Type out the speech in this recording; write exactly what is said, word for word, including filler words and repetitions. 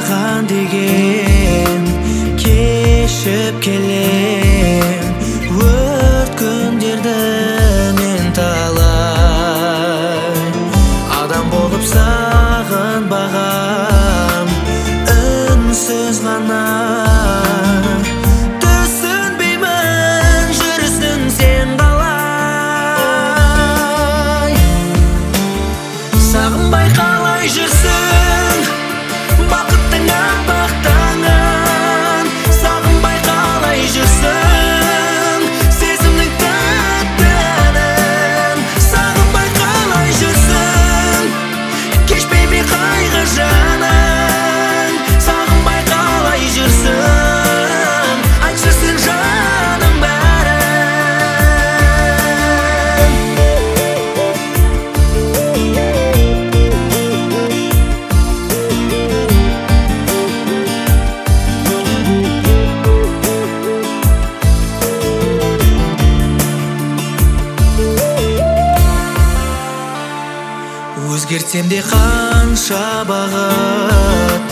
саған деген кешіп келем өрт күндерді мен талай адам болып сағынбағам үнсіз ғана түсінбеймін жүрсің сен қалай сағынбай қалай жүрсің бақыттың аппақ таңын сағынбай қалай жүрсің сезімнің тәтті әнін сағынбай қалай жүрсің кешпей ме қайғы жаның сағынбай қалай жүрсің айтшы сен жаным өзгертсем де қанша бағыт